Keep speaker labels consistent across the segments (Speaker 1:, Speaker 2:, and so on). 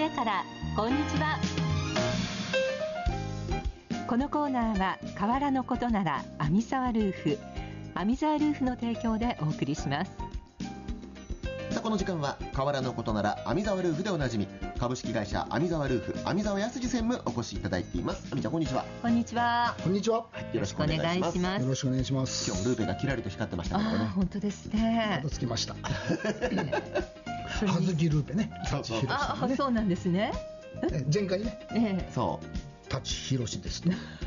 Speaker 1: 上からこんにちは。このコーナーは瓦のことなら網沢ルーフの提供でお送りします。
Speaker 2: さあ、この時間は瓦のことなら網沢ルーフでおなじみ株式会社網沢ルーフ網沢康二専務お越しいただいています。網ちゃん、こんにちは。
Speaker 1: こんにちは。
Speaker 3: こんにちは、
Speaker 2: はい、よろしくお願いします。
Speaker 3: よろしくお願いします。
Speaker 2: 今日もルーペがキラリと光ってましたけどね。
Speaker 1: 本当ですね。
Speaker 3: 片付きました。葉月ルーペね。
Speaker 1: そうなんですね。
Speaker 3: 前回ね、
Speaker 2: そう
Speaker 3: 舘ひろしですと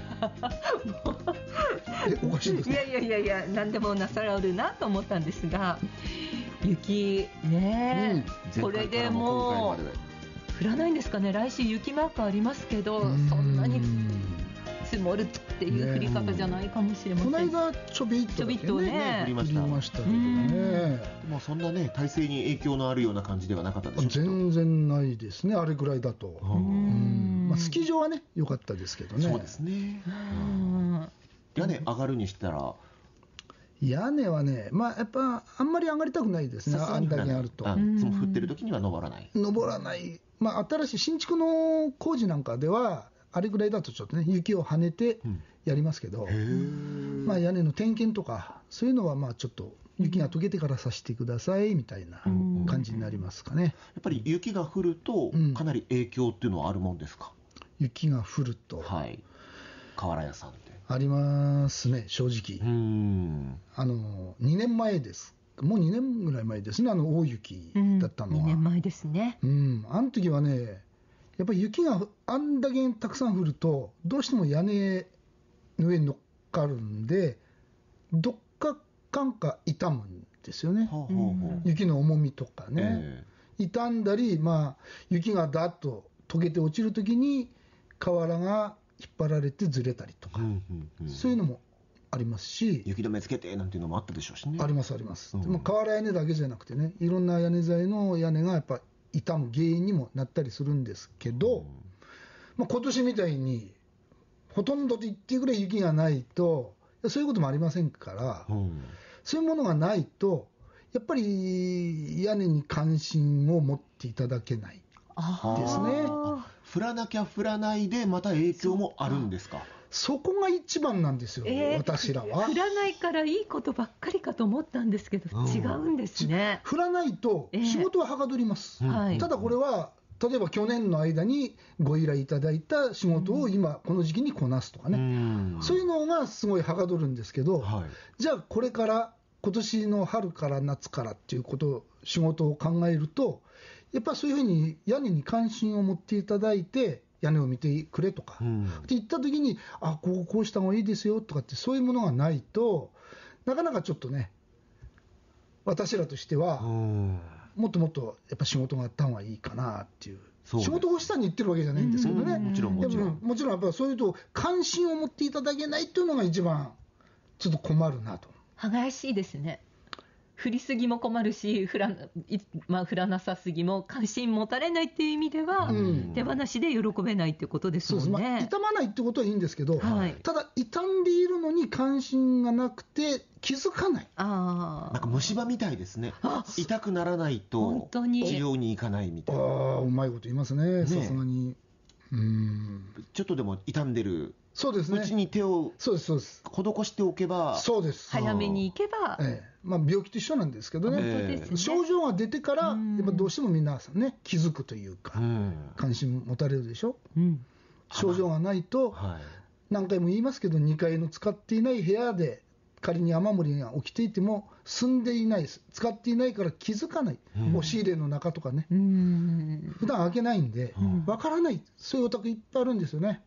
Speaker 3: おかしいですね。
Speaker 1: いや何でもなさらるなと思ったんですが、雪ね、これでもう降らないんですかね。来週雪マークありますけど、そんなに積もるっていう降り方じゃないかもしれません。
Speaker 3: この間ちょびっとだけね
Speaker 2: 降りました
Speaker 3: けどね。
Speaker 2: もうそんなね、体制に影響のあるような感じではなかったでしょう。
Speaker 3: 全然ないですね、あれぐらいだと。スキー場はね良かったですけどね。
Speaker 2: そうですね。屋根上がるにしたら、
Speaker 3: 屋根はね、やっぱあんまり上がりたくないですね。あんだけあると。
Speaker 2: いつも降ってる時には登らない。
Speaker 3: 新しい新築の工事なんかではあれぐらいだとちょっとね、雪を跳ねてやりますけど、屋根の点検とかそういうのはちょっと雪が溶けてからさせてくださいみたいな感じになりますかね。
Speaker 2: やっぱり雪が降るとかなり影響っていうのはあるもんですか。
Speaker 3: 雪が降ると、
Speaker 2: はい、瓦屋さんって
Speaker 3: ありますね、正直。2年前です。もう2年ぐらい前ですね、大雪だったのは。
Speaker 1: 2年前ですね。
Speaker 3: あの時はね、やっぱり雪があんだけたくさん降ると、どうしても屋根の上に乗っかるんで、どっか傷むんですよね。雪の重みとかね、傷んだり、雪がだっと溶けて落ちるときに瓦が引っ張られてずれたりとか、そういうのもありますし、
Speaker 2: 雪止めつけてなんていうのもあったでしょうしね。
Speaker 3: ありますあります。瓦屋根だけじゃなくてね、いろんな屋根材の屋根がやっぱ傷む原因にもなったりするんですけど、今年みたいにほとんどと言っていいぐらい雪がないと、そういうこともありませんから、そういうものがないとやっぱり屋根に関心を持っていただけないですね。
Speaker 2: 降らなきゃ降らないでまた影響もあるんですか。
Speaker 3: そこが一番なんですよ、私らは。
Speaker 1: 降らないからいいことばっかりかと思ったんですけど、違うんですね。
Speaker 3: 降らないと仕事ははかどります、ただこれは例えば去年の間にご依頼いただいた仕事を今この時期にこなすとかね、そういうのがすごいはかどるんですけど、じゃあこれから今年の春から夏からっていうこと仕事を考えると、やっぱりそういうふうに屋根に関心を持っていただいて屋根を見てくれとか、って言った時にこうした方がいいですよとかって、そういうものがないとなかなかちょっとね、私らとしてはもっともっとやっぱ仕事があった方がいいかなっていう。仕事を下に言ってるわけじゃないんですけどね。もちろんやっぱりそういうと関心を持っていただけないっていうのが一番ちょっと困るなと。
Speaker 1: 歯がゆしいですね。降りすぎも困るし、降らなさすぎも関心持たれないっていう意味では、手放しで喜べないってことですもんね。
Speaker 3: 傷まないってことはいいんですけど、ただ傷んでいるのに関心がなくて気づかない。
Speaker 2: なんか虫歯みたいですね。痛くならないと治療に行かないみたいな。
Speaker 3: うまいこと言いますね、さすがに。
Speaker 2: ちょっとでも傷んでる
Speaker 3: う
Speaker 2: ちに手を施しておけば、
Speaker 1: 早めに行けば、
Speaker 3: 病気と一緒なんですけどね、症状が出てからやっぱどうしても皆さんね気づくというか、関心持たれるでしょ。症状がないと、何回も言いますけど、2階の使っていない部屋で仮に雨漏りが起きていても住んでいない、使っていないから気づかない、押し入れの中とかね、普段開けないんでわからない、そういうお宅いっぱいあるんですよね。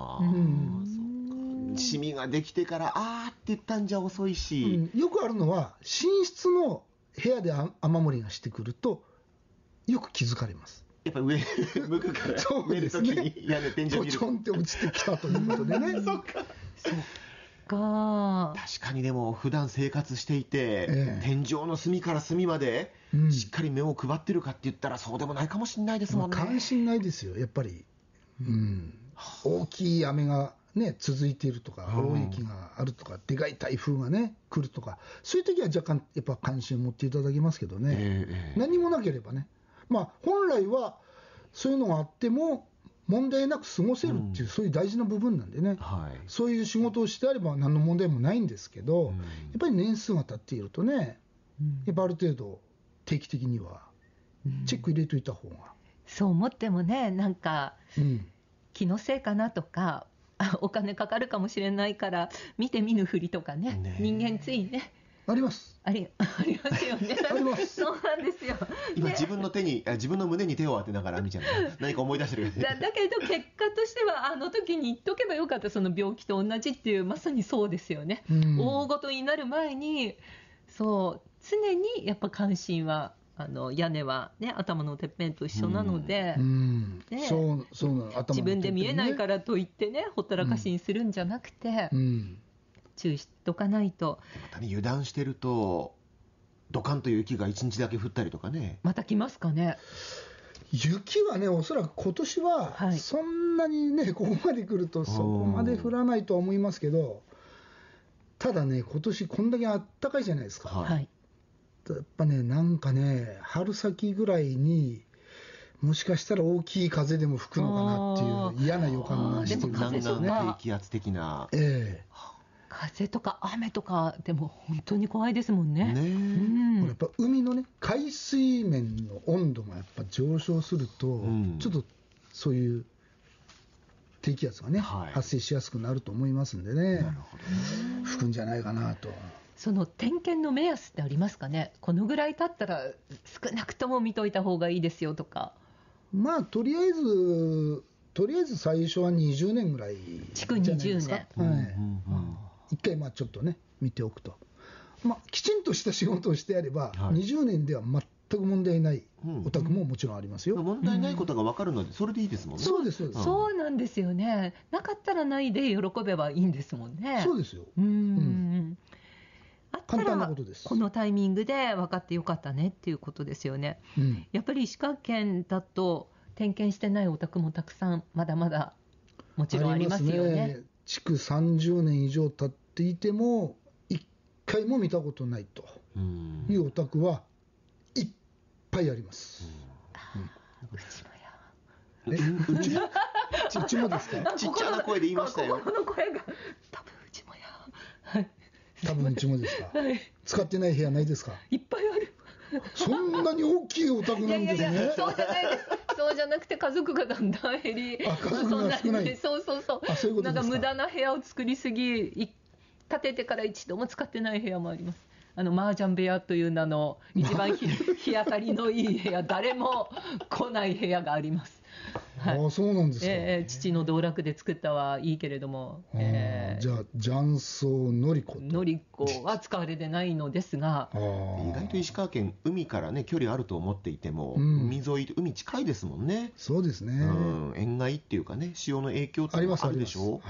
Speaker 2: シミができてからって言ったんじゃ遅いし、
Speaker 3: よくあるのは寝室の部屋で雨漏りがしてくるとよく気づかれます。
Speaker 2: やっぱり上向くから寝るときに屋根天井見る
Speaker 3: ポチョンって落ちてきたということでね
Speaker 2: そっか。確かに。でも普段生活していて、天井の隅から隅までしっかり目を配ってるかって言ったらそうでもないかもしれないですもんね。
Speaker 3: 関心ないですよやっぱり。大きい雨がね続いているとか、大雪があるとか、でかい台風がね来るとか、そういう時は若干やっぱ関心を持っていただけますけどね、何もなければね、本来はそういうのがあっても問題なく過ごせるっていう、そういう大事な部分なんでね、そういう仕事をしてあれば何の問題もないんですけど、やっぱり年数が経っているとね、やっぱある程度定期的にはチェック入れといた方が、
Speaker 1: そう思ってもね、なんか、気のせいかなとか、お金かかるかもしれないから見て見ぬふりとかね、人間ついね、
Speaker 3: あります
Speaker 1: ありますよね。
Speaker 3: あります。
Speaker 1: そうなんですよ。
Speaker 2: 今自分の胸に手を当てながらみたいな何か思い出してる
Speaker 1: だけど結果としてはあの時に言っとけばよかった、その病気と同じっていう、まさにそうですよね。大ごとになる前に、そう常にやっぱ関心は屋根は、ね、頭のてっぺんと一緒なので、自分で見えないからといってね、ほったらかしにするんじゃなくて、注意しとかないと。
Speaker 2: また、油断してるとドカンと雪が1日だけ降ったりとかね。
Speaker 1: また来ますかね。
Speaker 3: 雪はね、おそらく今年はそんなにね、ここまで来るとそこまで降らないとは思いますけど、ただね、今年こんだけあったかいじゃないですか。やっぱね、なんかね、春先ぐらいにもしかしたら大きい風でも吹くのかなっていう嫌な予感がしてるんですよね。
Speaker 2: 低気圧的な、
Speaker 1: 風とか雨とかでも本当に怖いですもんね。
Speaker 3: やっぱ海のね、海水面の温度がやっぱ上昇すると、ちょっとそういう低気圧がね、発生しやすくなると思いますんでね、吹くんじゃないかなと。
Speaker 1: その点検の目安ってありますかね。このぐらい経ったら少なくとも見といた方がいいですよとか。
Speaker 3: まあとりあえず最初は20年ぐらいじゃないですか。
Speaker 1: 築20年、
Speaker 3: 一回ちょっとね見ておくと、きちんとした仕事をしてやれば、20年では全く問題ないお宅ももちろんありますよ。
Speaker 2: 問題ないことが分かるのでそれでいいですもんね。
Speaker 3: そうです、
Speaker 1: そうなんですよね。なかったらないで喜べばいいんですもんね。
Speaker 3: そうですよ。
Speaker 1: あったらこのタイミングで分かってよかったねっていうことですよね。やっぱり石川県だと点検してないお宅もたくさんまだまだもちろんありますよね。
Speaker 3: 築30年以上経っていても1回も見たことないというお宅はいっぱいあります。うちもですか。
Speaker 2: ちっちゃな声で言いましたよ。
Speaker 1: 心の声が多分うちもや。
Speaker 3: 多分うちもですか。使ってない部屋ないですか。
Speaker 1: いっぱいある。
Speaker 3: そんなに大きいお宅なんですね。
Speaker 1: そうじゃないです。そうじゃなくて家族がだんだん減り、
Speaker 3: 家族が少ない。
Speaker 1: そうなんか無駄な部屋を作りすぎ、建ててから一度も使ってない部屋もあります。麻雀部屋という名の一番日当たりのいい部屋、誰も来ない部屋があります。
Speaker 3: そうなんですか。
Speaker 1: 父の道楽で作ったはいいけれども、
Speaker 3: じゃあ雀荘のり子
Speaker 1: は使われてないのですが、
Speaker 2: 意外と石川県海からね距離あると思っていても、海沿い海近いですもんね。
Speaker 3: そうですね。
Speaker 2: 塩害っていうかね、潮の影響ってあるでしょ。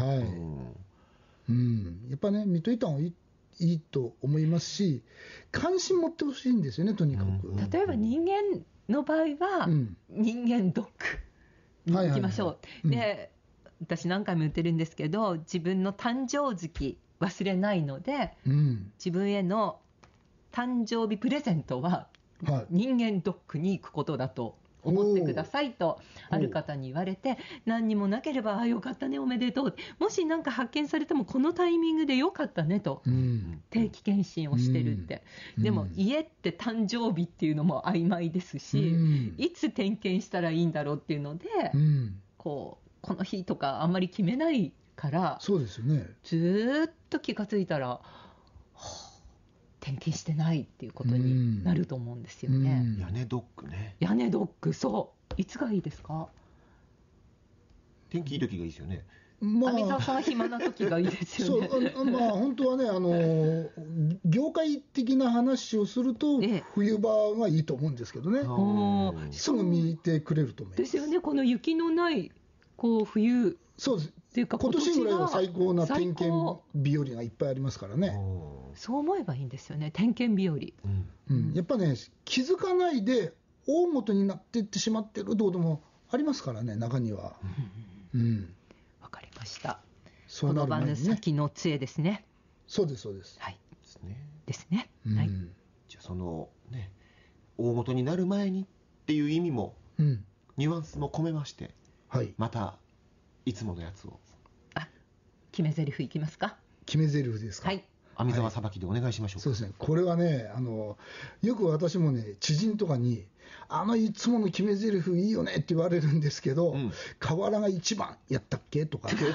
Speaker 3: やっぱね見といた方がいいと思いますし、関心持ってほしいんですよね、とにかく。
Speaker 1: 例えば人間の場合は、人間ドックに行きましょう。で、私何回も言ってるんですけど、自分の誕生月忘れないので、自分への誕生日プレゼントは人間ドックに行くことだと思ってくださいとある方に言われて、何にもなければよかったねおめでとう、もし何か発見されてもこのタイミングでよかったねと、定期検診をしてるって、でも家って誕生日っていうのも曖昧ですし、いつ点検したらいいんだろうっていうので、この日とかあんまり決めないから、
Speaker 3: そうですよね。
Speaker 1: ずっと気がついたら点検してないっていうことになると思うんですよね。
Speaker 2: 屋根ドックね。
Speaker 1: 屋根ドック、そういつがいいですか。
Speaker 2: 天気いい時がいいですよね。
Speaker 1: 網沢さんは暇な時がいいですよね。
Speaker 3: 本当はね、業界的な話をすると冬場がいいと思うんですけどね。すぐ見てくれると思います。
Speaker 1: ですよね。この雪のない冬。
Speaker 3: そうです。今年ぐらいは最高な点検日和がいっぱいありますからね。
Speaker 1: そう思えばいいんですよね、点検日和。
Speaker 3: やっぱね、気づかないで大ごとになっていってしまっているところもありますからね、中には。
Speaker 1: わかりました。この場の先の杖ですね。
Speaker 3: そうですそうです。
Speaker 1: ですね。
Speaker 2: じゃあそのね、大ごとになる前にっていう意味もニュアンスも込めまして、
Speaker 3: はい、
Speaker 2: またいつものやつを。
Speaker 1: 決め台詞いきますか。
Speaker 3: 決め台詞ですか。
Speaker 1: はい。
Speaker 2: 網沢さばきでお願いしましょうか。
Speaker 3: そうですね。これはね、よく私もね、知人とかに、いつもの決め台詞いいよねって言われるんですけど、河原が一番やったっけとか、全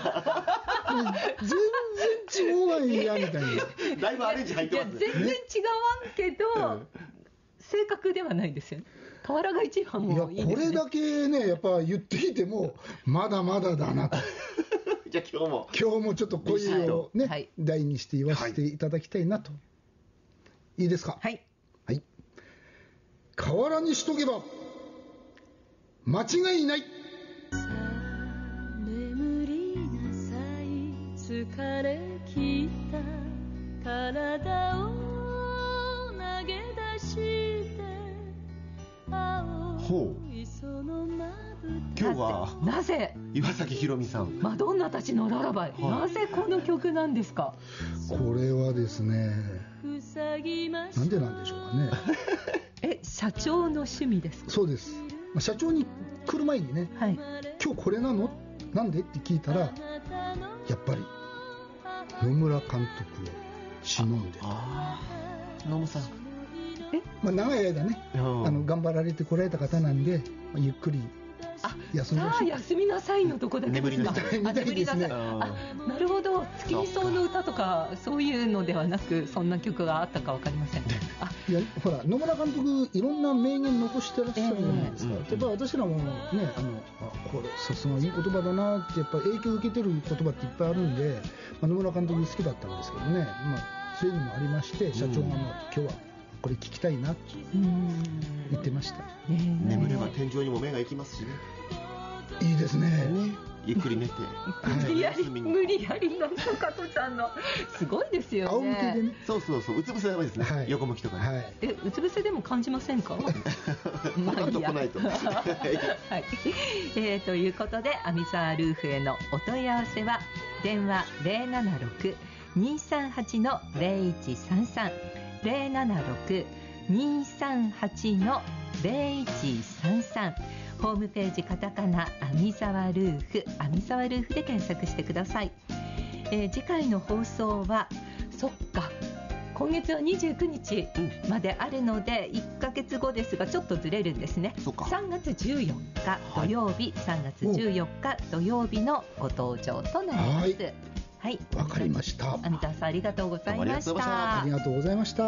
Speaker 3: 然違うわんやみたいな。
Speaker 2: だいぶアレンジ入ってますね。
Speaker 1: 全然違わんけど、正確ではないですよね。河原が一番もいいですね。
Speaker 3: これだけね、やっぱ言っていても、まだまだだなと。
Speaker 2: じゃあ今日も
Speaker 3: ちょっと声をね、はい、大にして言わせていただきたいなと。いいですか。
Speaker 1: はい。
Speaker 3: はい。河原にしとけば間違いない。
Speaker 4: 眠りなさい、疲れ切った体を投げ出して青いそのまぶた。
Speaker 2: 今日は
Speaker 1: なぜ
Speaker 2: 岩崎宏美さん、
Speaker 1: マドンナたちのララバイ、なぜこの曲なんですか。
Speaker 3: これはですね、なんでなんでしょうかね。
Speaker 1: 社長の趣味ですか。
Speaker 3: そうです。社長に来る前にね、
Speaker 1: はい、
Speaker 3: 今日これなのなんでって聞いたら、やっぱり野村監督を忍んで
Speaker 2: 野村さん、
Speaker 3: 長い間ね、頑張られてこられた方なんで、ゆっくり休んでほしい。
Speaker 1: 休みなさいのとこだけですか。
Speaker 3: 眠りなさい。
Speaker 1: なるほど。月見草の歌とかそういうのではなく、そんな曲があったか分かりません。
Speaker 3: いや、ほら、野村監督いろんな名言残してらっしゃるじゃないですか。やっぱり私らもね、これさすがいい言葉だなって、やっぱ影響を受けてる言葉っていっぱいあるんで、野村監督好きだったんですけどね、そういうのもありまして、社長が今日はこれ聞きたいなって言ってました。
Speaker 2: 眠れば天井にも目が行きますしね。
Speaker 3: いいですね。
Speaker 2: ゆっくり寝て、
Speaker 1: 無理やりなんとかとちゃんのすごいですよね。
Speaker 3: 仰向けでね。
Speaker 2: そううつ伏せダメですね。横向きとかね。
Speaker 1: うつ伏せでも感じませんか。
Speaker 2: 来ないと。
Speaker 1: ということで、網沢ルーフへのお問い合わせは電話076-238-0133 076-238-0133、ホームページカタカナ網沢ルーフ、網沢ルーフで検索してください。次回の放送は今月は29日まであるので1ヶ月後ですが、ちょっとずれるんですね。3月14日土曜日、3月14日土曜日のご登場となります。はい、
Speaker 3: わかりました。
Speaker 1: 網沢さん、ありがとうございました。
Speaker 3: ありがとうございました。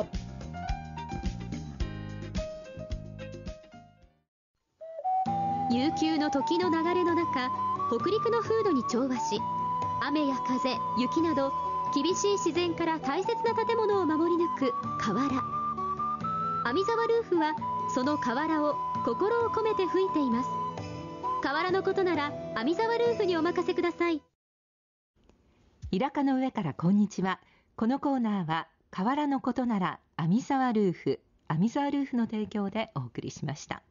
Speaker 5: 悠久の時の流れの中、北陸の風土に調和し、雨や風、雪など厳しい自然から大切な建物を守り抜く瓦。網沢ルーフはその瓦を心を込めて吹いています。瓦のことなら網沢ルーフにお任せください。
Speaker 1: イラカの上からこんにちは。このコーナーは瓦のことなら網沢ルーフ、網沢ルーフの提供でお送りしました。